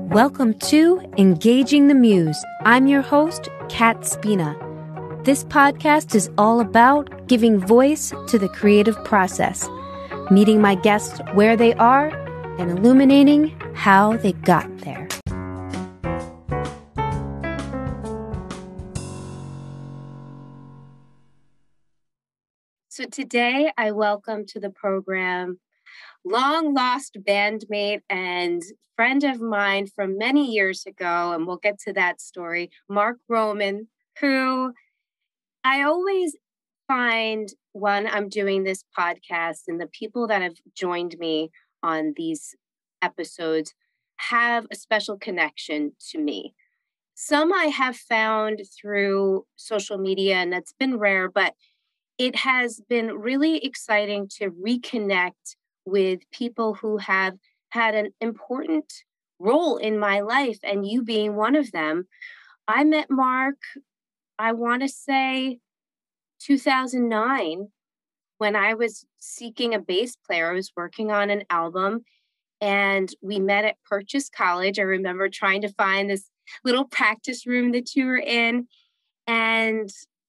Welcome to Engaging the Muse. I'm your host, Kat Spina. This podcast is all about giving voice to the creative process, meeting my guests where they are, and illuminating how they got there. So today I welcome to the program long-lost bandmate and friend of mine from many years ago, and we'll get to that story, Mark Roman, who I always find when I'm doing this podcast and the people that have joined me on these episodes have a special connection to me. Some I have found through social media, and that's been rare, but it has been really exciting to reconnect with people who have had an important role in my life, and you being one of them. I met Mark, I want to say 2009, when I was seeking a bass player. I was working on an album, and we met at Purchase College. I remember trying to find this little practice room that you were in, and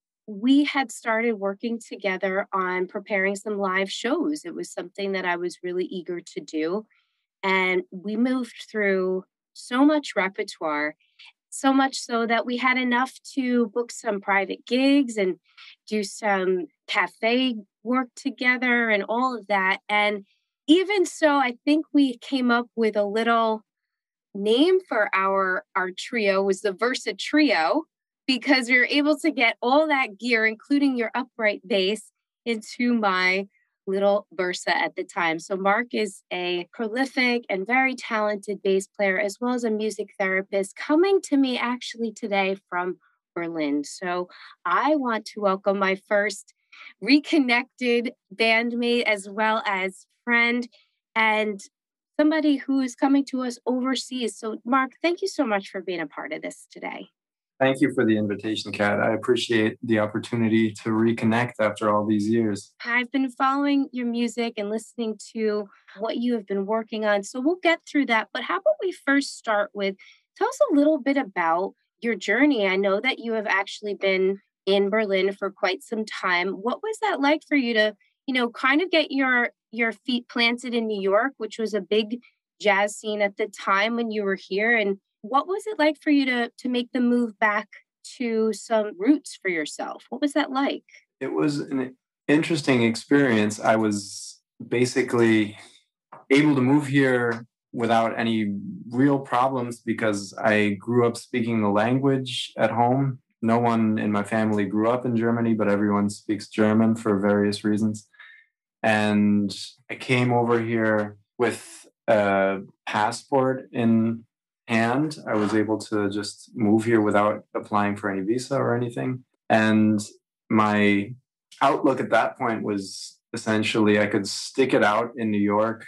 we had started working together on preparing some live shows. It was something that I was really eager to do. And we moved through so much repertoire, so much so that we had enough to book some private gigs and do some cafe work together and all of that. And even so, I think we came up with a little name for our trio, was the Versa Trio, because we were able to get all that gear, including your upright bass, into my little Versa at the time. So Mark is a prolific and very talented bass player, as well as a music therapist, coming to me actually today from Berlin. So I want to welcome my first reconnected bandmate, as well as friend, and somebody who is coming to us overseas. So Mark, thank you so much for being a part of this today. Thank you for the invitation, Kat. I appreciate the opportunity to reconnect after all these years. I've been following your music and listening to what you have been working on. So we'll get through that. But how about we first start with, tell us a little bit about your journey. I know that you have actually been in Berlin for quite some time. What was that like for you to, kind of get your feet planted in New York, which was a big jazz scene at the time when you were here? And what was it like for you to make the move back to some roots for yourself? What was that like? It was an interesting experience. I was basically able to move here without any real problems because I grew up speaking the language at home. No one in my family grew up in Germany, but everyone speaks German for various reasons. And I came over here with a passport in hand. I was able to just move here without applying for any visa or anything. And my outlook at that point was essentially I could stick it out in New York,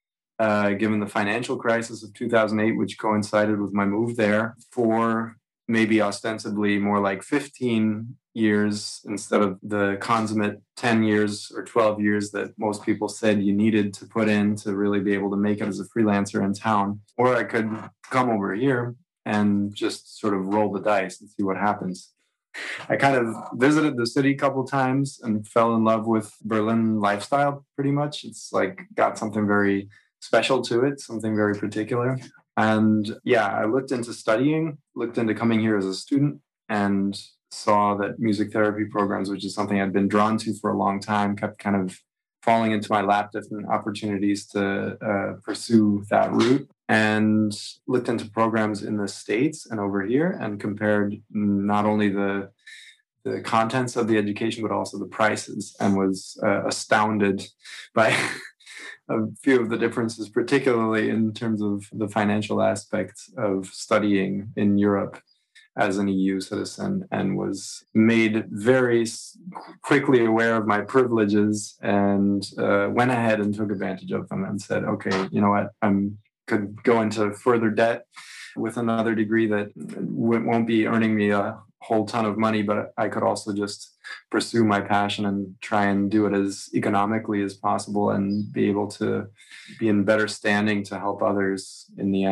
given the financial crisis of 2008, which coincided with my move there, for maybe ostensibly more like 15 years instead of the consummate 10 years or 12 years that most people said you needed to put in to really be able to make it as a freelancer in town. Or I could come over here and just sort of roll the dice and see what happens. I kind of visited the city a couple times and fell in love with Berlin lifestyle pretty much. It's like got something very special to it, something very particular. And yeah, I looked into coming here as a student, and saw that music therapy programs, which is something I'd been drawn to for a long time, kept kind of falling into my lap, different opportunities to pursue that route, and looked into programs in the States and over here and compared not only the contents of the education, but also the prices, and was astounded by a few of the differences, particularly in terms of the financial aspects of studying in Europe as an EU citizen, and was made very quickly aware of my privileges, and went ahead and took advantage of them and said, okay, you know what, I could go into further debt with another degree that won't be earning me a whole ton of money, but I could also just pursue my passion and try and do it as economically as possible and be able to be in better standing to help others in the end.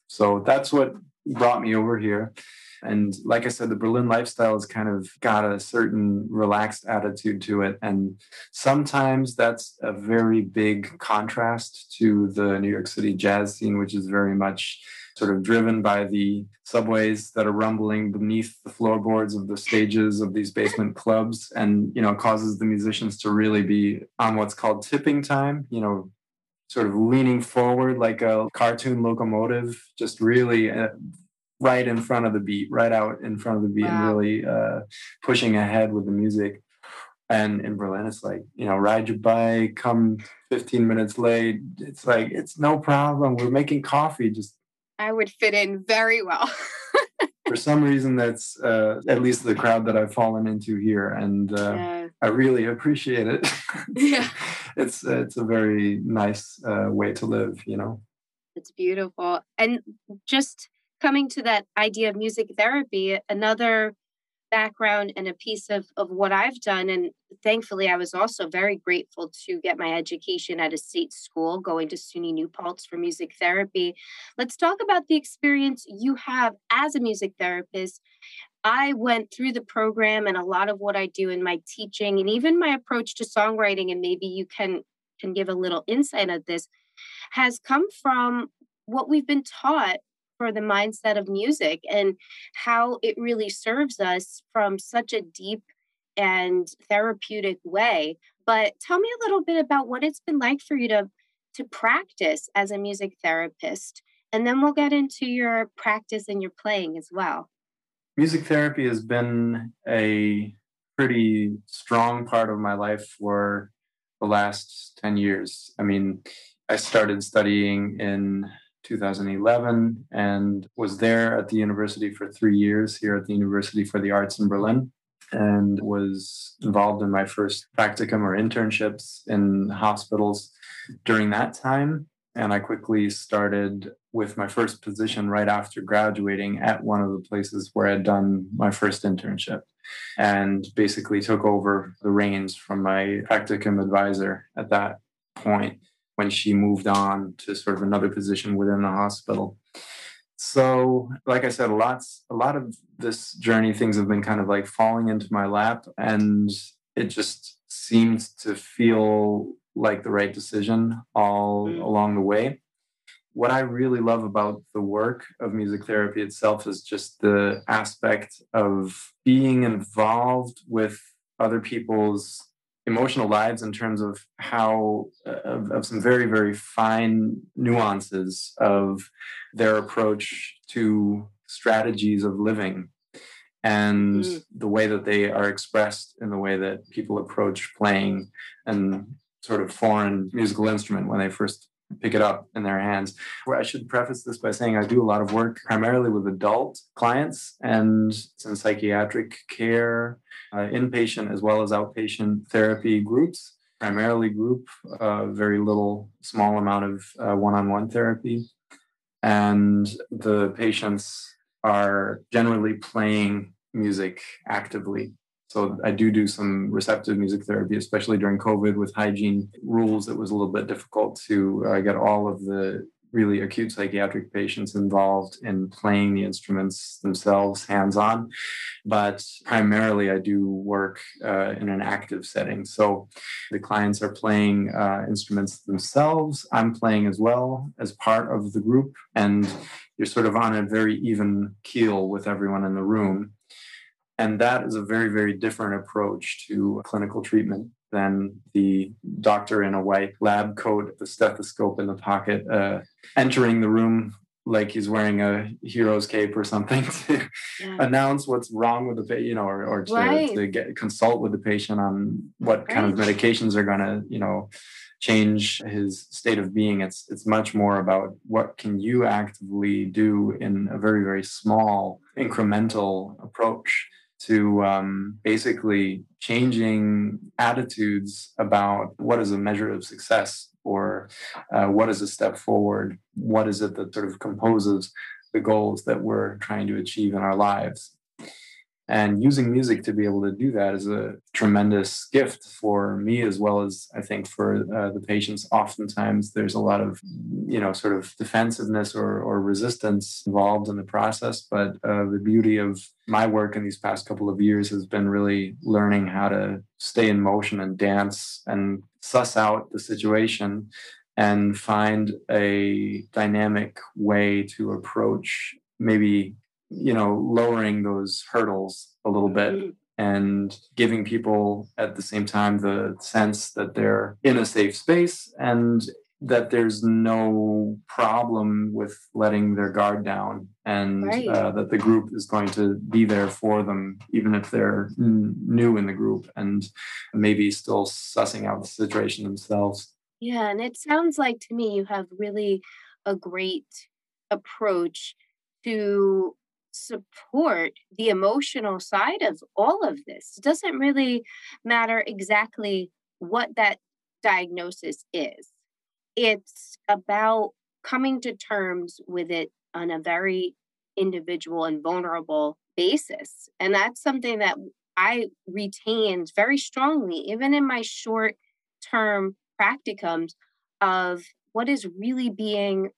So that's what brought me over here. And like I said, the Berlin lifestyle has kind of got a certain relaxed attitude to it. And sometimes that's a very big contrast to the New York City jazz scene, which is very much sort of driven by the subways that are rumbling beneath the floorboards of the stages of these basement clubs, and, causes the musicians to really be on what's called tipping time, sort of leaning forward like a cartoon locomotive, just really right in front of the beat, right out in front of the beat, wow. And really pushing ahead with the music. And in Berlin, it's like, ride your bike, come 15 minutes late. It's like, it's no problem. We're making coffee. I would fit in very well. For some reason, that's at least the crowd that I've fallen into here. And I really appreciate it. Yeah. It's a very nice way to live, It's beautiful. And just coming to that idea of music therapy, another background and a piece of what I've done. And thankfully, I was also very grateful to get my education at a state school, going to SUNY New Paltz for music therapy. Let's talk about the experience you have as a music therapist. I went through the program, and a lot of what I do in my teaching and even my approach to songwriting, and maybe you can give a little insight of this, has come from what we've been taught for the mindset of music and how it really serves us from such a deep and therapeutic way. But tell me a little bit about what it's been like for you to practice as a music therapist. And then we'll get into your practice and your playing as well. Music therapy has been a pretty strong part of my life for the last 10 years. I mean, I started studying in 2011 and was there at the university for 3 years here at the University for the Arts in Berlin, and was involved in my first practicum or internships in hospitals during that time. And I quickly started with my first position right after graduating at one of the places where I'd done my first internship, and basically took over the reins from my practicum advisor at that point, when she moved on to sort of another position within the hospital. So, like I said, a lot of this journey, things have been kind of like falling into my lap, and it just seemed to feel like the right decision all along the way. What I really love about the work of music therapy itself is just the aspect of being involved with other people's emotional lives in terms of how of some very, very fine nuances of their approach to strategies of living, and the way that they are expressed in the way that people approach playing and sort of foreign musical instrument when they first pick it up in their hands. Where I should preface this by saying I do a lot of work primarily with adult clients and some psychiatric care, inpatient as well as outpatient therapy groups, primarily group, very small amount of one-on-one therapy. And the patients are generally playing music actively. So I do some receptive music therapy, especially during COVID with hygiene rules. It was a little bit difficult to get all of the really acute psychiatric patients involved in playing the instruments themselves hands-on. But primarily I do work in an active setting. So the clients are playing instruments themselves. I'm playing as well as part of the group. And you're sort of on a very even keel with everyone in the room. And that is a very, very different approach to clinical treatment than the doctor in a white lab coat, the stethoscope in the pocket, entering the room like he's wearing a hero's cape or something to announce what's wrong with the patient, or to consult with the patient on what kind of medications are going to, change his state of being. It's much more about what can you actively do in a very, very small incremental approach to basically changing attitudes about what is a measure of success, or what is a step forward, what is it that sort of composes the goals that we're trying to achieve in our lives. And using music to be able to do that is a tremendous gift for me, as well as I think for the patients. Oftentimes, there's a lot of, sort of defensiveness or resistance involved in the process. But the beauty of my work in these past couple of years has been really learning how to stay in motion and dance and suss out the situation and find a dynamic way to approach maybe lowering those hurdles a little bit and giving people at the same time the sense that they're in a safe space and that there's no problem with letting their guard down, and Right. That the group is going to be there for them, even if they're new in the group and maybe still sussing out the situation themselves. Yeah, and it sounds like to me you have really a great approach to support the emotional side of all of this. It doesn't really matter exactly what that diagnosis is. It's about coming to terms with it on a very individual and vulnerable basis. And that's something that I retained very strongly, even in my short term practicums of what is really being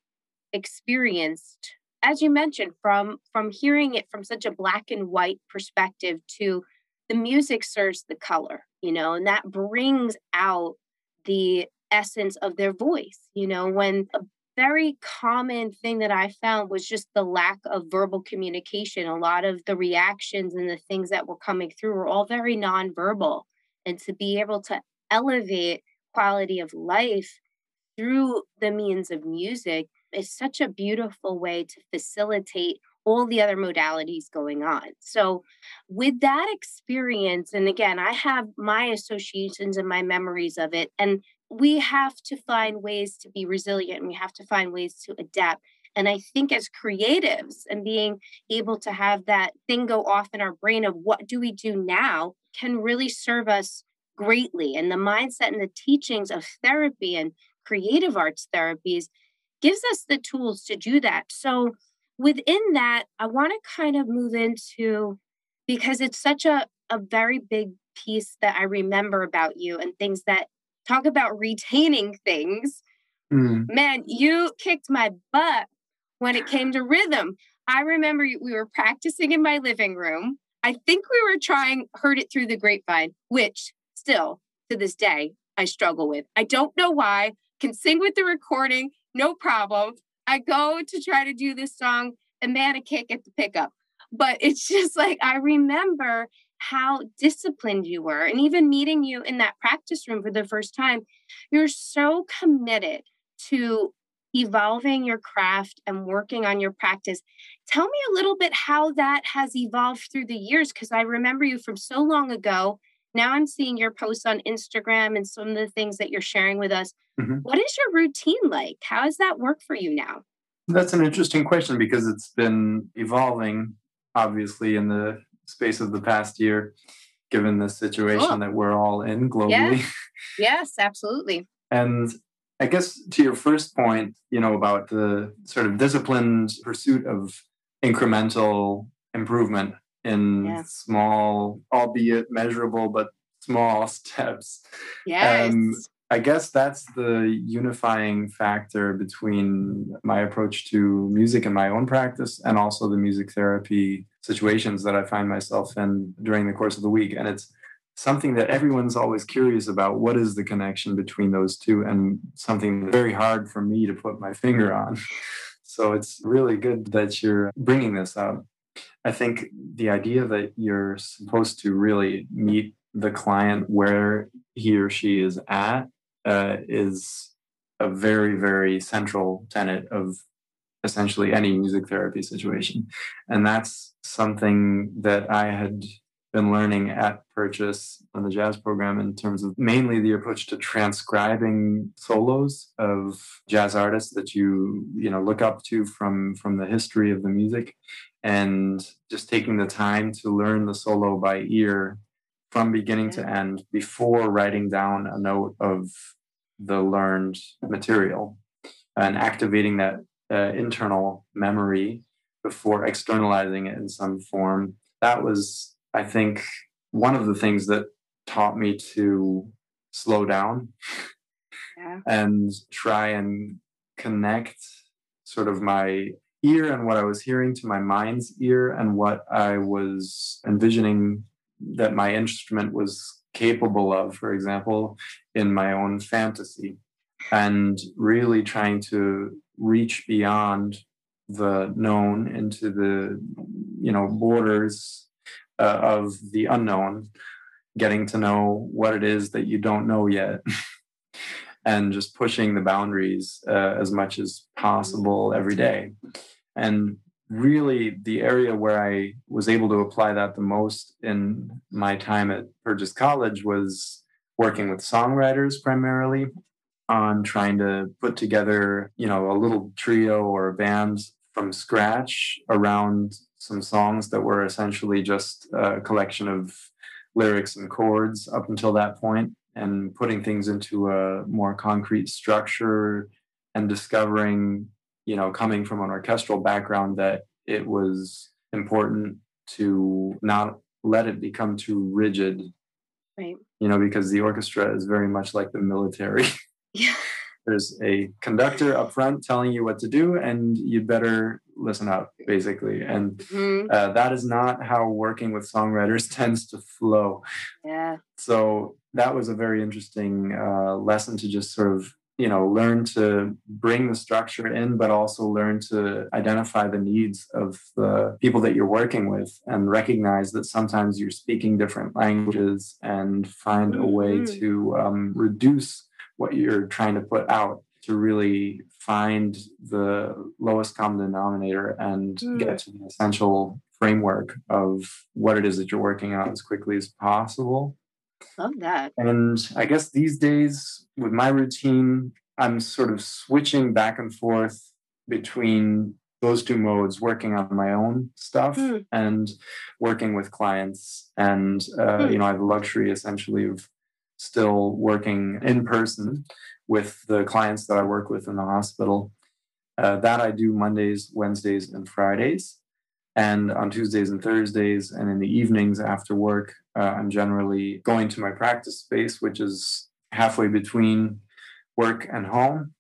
experienced, as you mentioned, from hearing it from such a black and white perspective to the music serves the color, and that brings out the essence of their voice. When a very common thing that I found was just the lack of verbal communication. A lot of the reactions and the things that were coming through were all very nonverbal. And to be able to elevate quality of life through the means of music is such a beautiful way to facilitate all the other modalities going on. So, with that experience, and again, I have my associations and my memories of it, and we have to find ways to be resilient and we have to find ways to adapt. And I think as creatives and being able to have that thing go off in our brain of what do we do now can really serve us greatly. And the mindset and the teachings of therapy and creative arts therapies gives us the tools to do that. So within that, I want to kind of move into, because it's such a very big piece that I remember about you and things that talk about retaining things. Man, you kicked my butt when it came to rhythm. I remember we were practicing in my living room. I think we were trying Heard It Through the Grapevine, which still to this day I struggle with. I don't know why. Can sing with the recording, no problem. I go to try to do this song and man, I can't get the pickup. But it's just like, I remember how disciplined you were. And even meeting you in that practice room for the first time, you're so committed to evolving your craft and working on your practice. Tell me a little bit how that has evolved through the years, because I remember you from so long ago. Now I'm seeing your posts on Instagram and some of the things that you're sharing with us. Mm-hmm. What is your routine like? How does that work for you now? That's an interesting question because it's been evolving, obviously, in the space of the past year, given the situation that we're all in globally. Yeah. Yes, absolutely. And I guess to your first point, about the sort of disciplined pursuit of incremental improvement in small, albeit measurable, but small steps. Yes. I guess that's the unifying factor between my approach to music and my own practice and also the music therapy situations that I find myself in during the course of the week. And it's something that everyone's always curious about. What is the connection between those two? And something very hard for me to put my finger on. So it's really good that you're bringing this up. I think the idea that you're supposed to really meet the client where he or she is at is a very, very central tenet of essentially any music therapy situation. And that's something that I had been learning at Purchase on the jazz program in terms of mainly the approach to transcribing solos of jazz artists that you look up to from the history of the music, and just taking the time to learn the solo by ear from beginning to end before writing down a note of the learned material and activating that internal memory before externalizing it in some form. That was I think one of the things that taught me to slow down Yeah. and try and connect sort of my ear and what I was hearing to my mind's ear and what I was envisioning that my instrument was capable of, for example, in my own fantasy, and really trying to reach beyond the known into the borders of the unknown, getting to know what it is that you don't know yet and just pushing the boundaries as much as possible every day. And really, the area where I was able to apply that the most in my time at Burgess College was working with songwriters primarily on trying to put together, a little trio or a band from scratch around some songs that were essentially just a collection of lyrics and chords up until that point, and putting things into a more concrete structure and discovering, coming from an orchestral background, that it was important to not let it become too rigid, Right. because the orchestra is very much like the military. Yeah. There's a conductor up front telling you what to do, and you better listen up, basically. And that is not how working with songwriters tends to flow. Yeah. So that was a very interesting lesson to just sort of, learn to bring the structure in, but also learn to identify the needs of the people that you're working with and recognize that sometimes you're speaking different languages, and find a way to reduce what you're trying to put out, to really find the lowest common denominator and get to the essential framework of what it is that you're working on as quickly as possible. Love that. And I guess these days with my routine, I'm sort of switching back and forth between those two modes, working on my own stuff and working with clients. And, I have the luxury essentially of still working in person with the clients that I work with in the hospital. That I do Mondays, Wednesdays, and Fridays. And on Tuesdays and Thursdays, and in the evenings after work, I'm generally going to my practice space, which is halfway between work and home,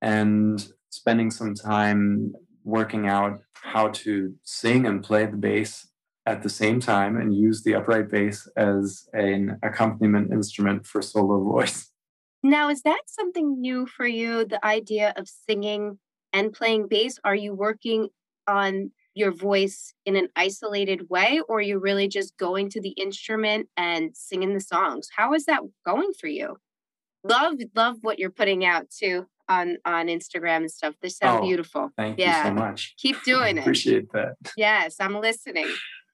and spending some time working out how to sing and play the bass at the same time, and use the upright bass as an accompaniment instrument for solo voice. Now, is that something new for you, the idea of singing and playing bass? Are you working on your voice in an isolated way, or are you really just going to the instrument and singing the songs? How is that going for you? Love what you're putting out too on Instagram and stuff. They sound beautiful. Thank you so much. Keep doing it. Appreciate that. Yes, I'm listening.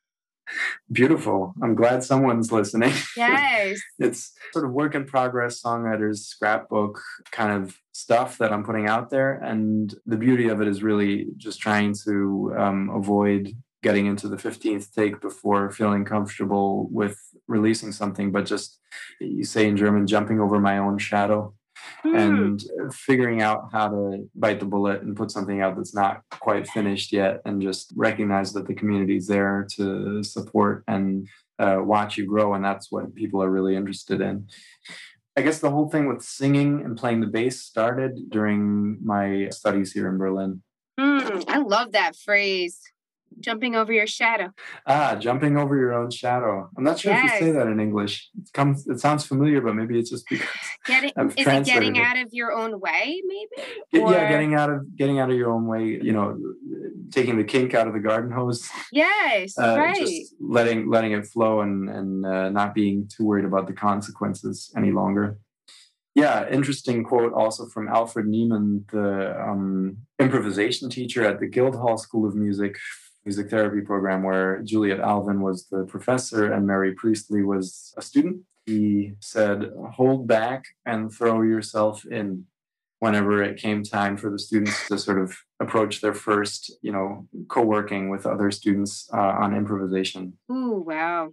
Beautiful. I'm glad someone's listening. Yes. It's sort of work in progress, songwriter's scrapbook kind of stuff that I'm putting out there. And the beauty of it is really just trying to avoid getting into the 15th take before feeling comfortable with releasing something, but just, you say in German, jumping over my own shadow. And figuring out how to bite the bullet and put something out that's not quite finished yet, and just recognize that the community's there to support and watch you grow. And that's what people are really interested in. I guess the whole thing with singing and playing the bass started during my studies here in Berlin. I love that phrase. Jumping over your shadow. Jumping over your own shadow. I'm not sure if you say that in English. It sounds familiar, but maybe it's just because is it getting out of your own way, maybe? Yeah, getting out of your own way. Taking the kink out of the garden hose. Yes, right. Just letting it flow, and not being too worried about the consequences any longer. Yeah, interesting quote also from Alfred Niemann, the improvisation teacher at the Guildhall School of Music therapy program, where Juliet Alvin was the professor and Mary Priestley was a student. He said, hold back and throw yourself in, whenever it came time for the students to sort of approach their first, co-working with other students on improvisation. Ooh, wow.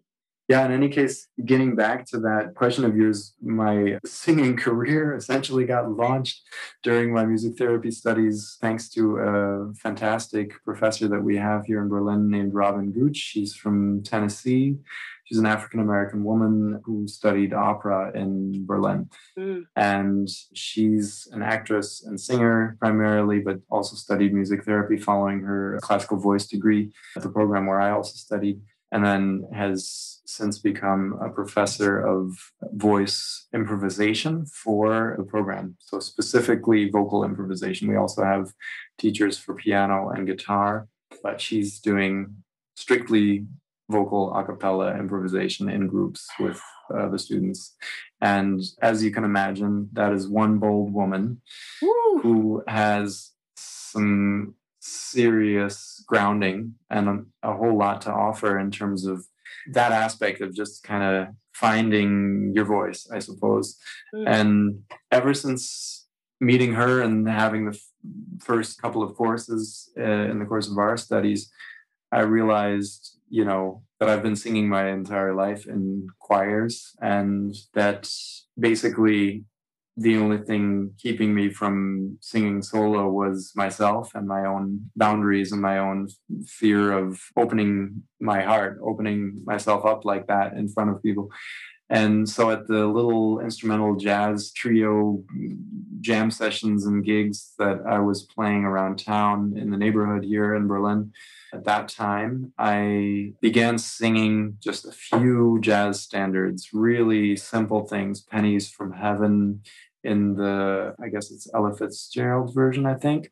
Yeah, in any case, getting back to that question of yours, my singing career essentially got launched during my music therapy studies thanks to a fantastic professor that we have here in Berlin named Robin Gooch. She's from Tennessee. She's an African American woman who studied opera in Berlin. Mm. And she's an actress and singer primarily, but also studied music therapy following her classical voice degree at the program where I also studied, and then has since become a professor of voice improvisation for the program. So specifically vocal improvisation. We also have teachers for piano and guitar, but she's doing strictly vocal a cappella improvisation in groups with the students. And as you can imagine, that is one bold woman who has some serious grounding and a whole lot to offer in terms of that aspect of just kind of finding your voice, I suppose. And ever since meeting her and having the first couple of courses in the course of our studies, I realized, that I've been singing my entire life in choirs, and that basically the only thing keeping me from singing solo was myself and my own boundaries and my own fear of opening my heart, opening myself up like that in front of people. And so at the little instrumental jazz trio jam sessions and gigs that I was playing around town in the neighborhood here in Berlin, at that time, I began singing just a few jazz standards, really simple things, Pennies from Heaven in the, I guess it's Ella Fitzgerald version, I think.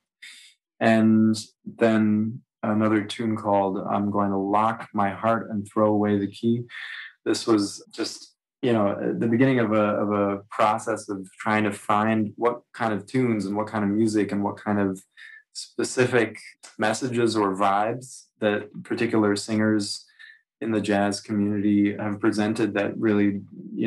And then another tune called I'm Going to Lock My Heart and Throw Away the Key. This was just the beginning of a process of trying to find what kind of tunes and what kind of music and what kind of specific messages or vibes that particular singers in the jazz community have presented that really,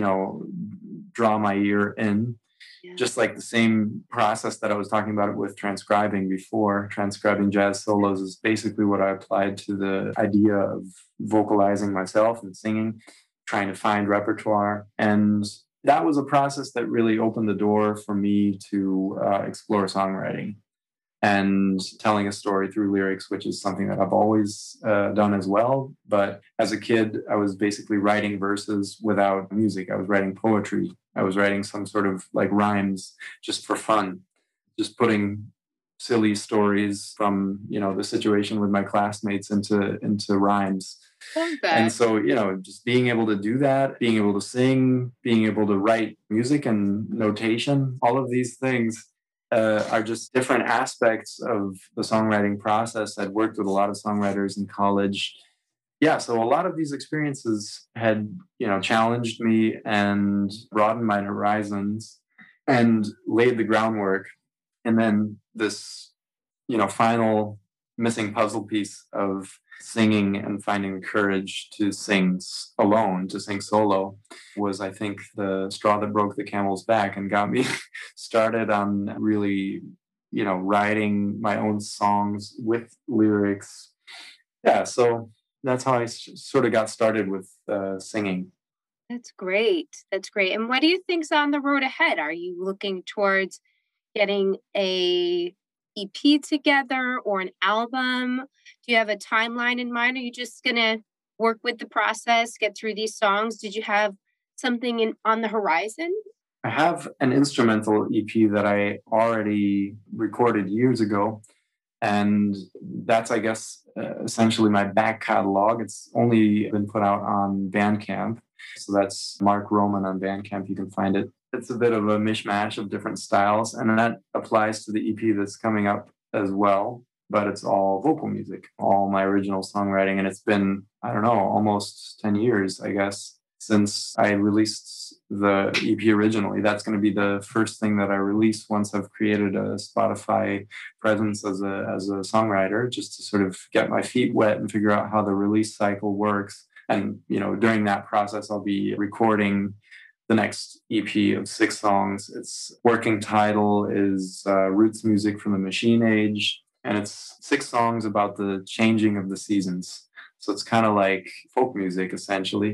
draw my ear in. Yeah. Just like the same process that I was talking about with transcribing before. Transcribing jazz solos is basically what I applied to the idea of vocalizing myself and singing, trying to find repertoire. And that was a process that really opened the door for me to explore songwriting and telling a story through lyrics, which is something that I've always done as well. But as a kid, I was basically writing verses without music. I was writing poetry. I was writing some sort of like rhymes just for fun, just putting silly stories from, the situation with my classmates into rhymes. And so, just being able to do that, being able to sing, being able to write music and notation, all of these things are just different aspects of the songwriting process. I'd worked with a lot of songwriters in college. Yeah, so a lot of these experiences had, challenged me and broadened my horizons and laid the groundwork. And then this, final missing puzzle piece of singing and finding courage to sing alone, to sing solo, was, I think, the straw that broke the camel's back and got me started on really, writing my own songs with lyrics. Yeah, so that's how I sort of got started with singing. That's great. That's great. And what do you think's on the road ahead? Are you looking towards getting a EP together or an album? Do you have a timeline in mind? Are you just going to work with the process, get through these songs? Did you have something on the horizon? I have an instrumental EP that I already recorded years ago. And that's, I guess, essentially my back catalog. It's only been put out on Bandcamp. So that's Mark Roman on Bandcamp. You can find it. It's a bit of a mishmash of different styles. And that applies to the EP that's coming up as well. But it's all vocal music, all my original songwriting. And it's been, I don't know, almost 10 years, I guess, since I released the EP originally. That's going to be the first thing that I release once I've created a Spotify presence as a songwriter, just to sort of get my feet wet and figure out how the release cycle works. And, during that process, I'll be recording the next EP of 6 songs. Its working title is Roots Music from the Machine Age. And it's 6 songs about the changing of the seasons. So it's kind of like folk music, essentially.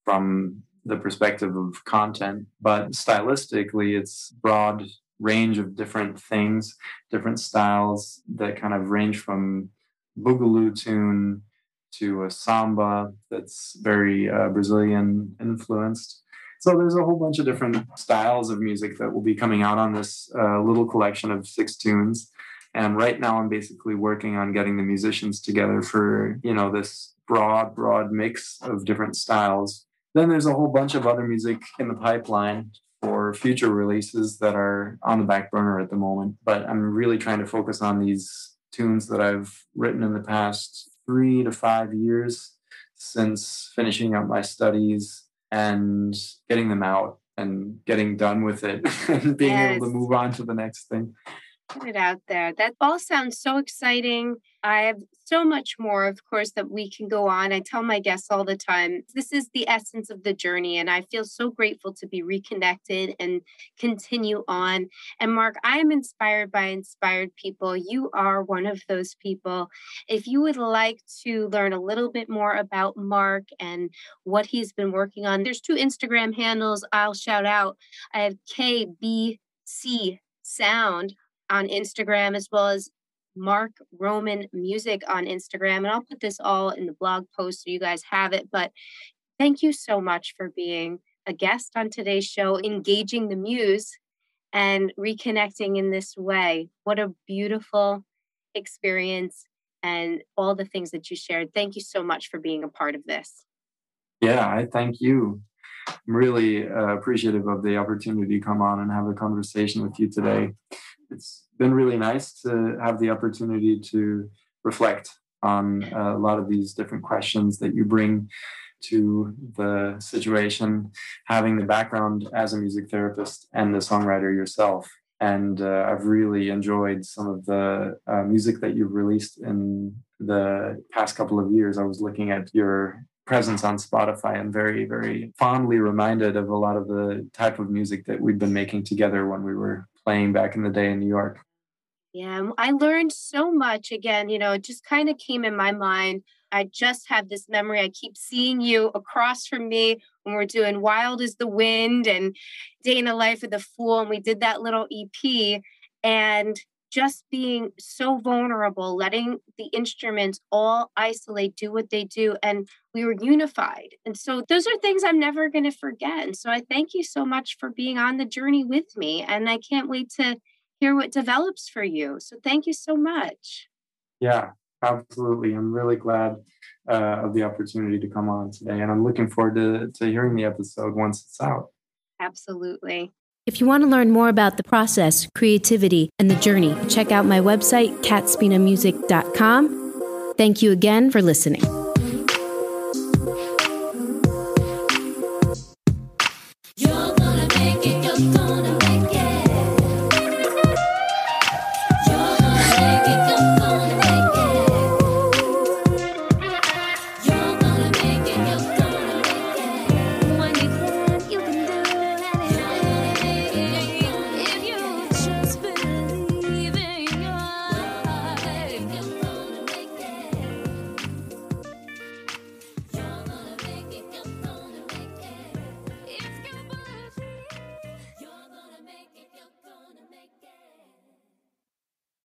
from the perspective of content, but stylistically, it's broad range of different things, different styles that kind of range from boogaloo tune to a samba that's very Brazilian influenced. So there's a whole bunch of different styles of music that will be coming out on this little collection of 6 tunes. And right now I'm basically working on getting the musicians together for, this broad mix of different styles. Then there's a whole bunch of other music in the pipeline for future releases that are on the back burner at the moment. But I'm really trying to focus on these tunes that I've written in the past 3 to 5 years since finishing up my studies and getting them out and getting done with it and being able to move on to the next thing. Put it out there. That all sounds so exciting. I have so much more, of course, that we can go on. I tell my guests all the time, this is the essence of the journey. And I feel so grateful to be reconnected and continue on. And Mark, I am inspired by inspired people. You are one of those people. If you would like to learn a little bit more about Mark and what he's been working on, there's 2 Instagram handles I'll shout out. I have KBC Sound on Instagram, as well as Mark Roman Music on Instagram. And I'll put this all in the blog post so you guys have it. But thank you so much for being a guest on today's show, engaging the muse and reconnecting in this way. What a beautiful experience and all the things that you shared. Thank you so much for being a part of this. Yeah, I thank you. I'm really appreciative of the opportunity to come on and have a conversation with you today. It's been really nice to have the opportunity to reflect on a lot of these different questions that you bring to the situation, having the background as a music therapist and the songwriter yourself. And I've really enjoyed some of the music that you've released in the past couple of years. I was looking at your presence on Spotify and very, very fondly reminded of a lot of the type of music that we'd been making together when we were playing back in the day in New York. Yeah, I learned so much. Again, it just kind of came in my mind. I just have this memory. I keep seeing you across from me when we're doing Wild as the Wind and Day in the Life of the Fool. And we did that little EP and just being so vulnerable, letting the instruments all isolate, do what they do. And we were unified. And so those are things I'm never going to forget. And so I thank you so much for being on the journey with me. And I can't wait to hear what develops for you. So thank you so much. Yeah, absolutely. I'm really glad of the opportunity to come on today. And I'm looking forward to hearing the episode once it's out. Absolutely. If you want to learn more about the process, creativity, and the journey, check out my website, catspinamusic.com. Thank you again for listening.